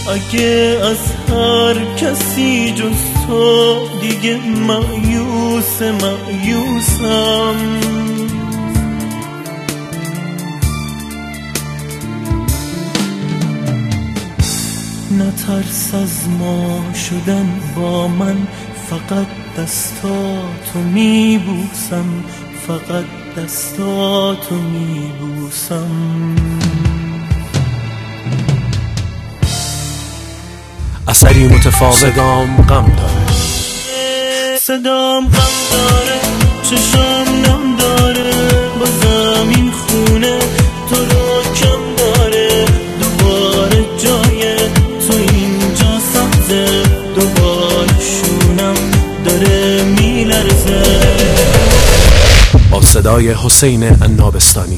اگه از هر کسی جز تو دیگه مایوسم نترس از ما شدن با من، فقط دستاتو میبوسم، فقط دستاتو میبوسم. اثری متفاوت. صدام غم داره، صدام غم داره، چشم نم داره، با زمین خونه تو رو کم داره. دوباره جای تو اینجا سبزه، دوباره شونم داره میلرزه. با صدای حسین عنابستانی.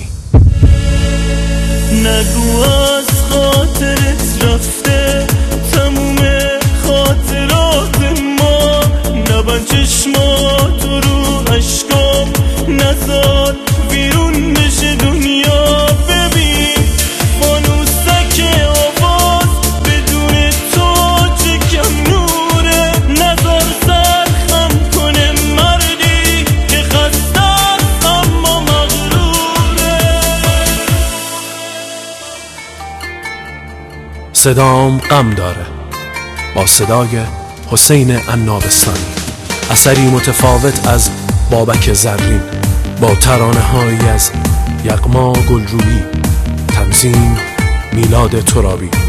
نگو از خاطرت رفته تموم خاطرات ما، نبند چشماتو رو عشقام، نزار بیرون بشه دنیا. ببین فانوسک آواز بدون تو چه کم نوره، نزار سرخم کنه مردی که خسته است اما مغروره. صدام غم داره، با صدای حسین عنابستانی. اثری متفاوت از بابک زرین با ترانه هایی از یغما گلرویی. تنظیم میلاد ترابی.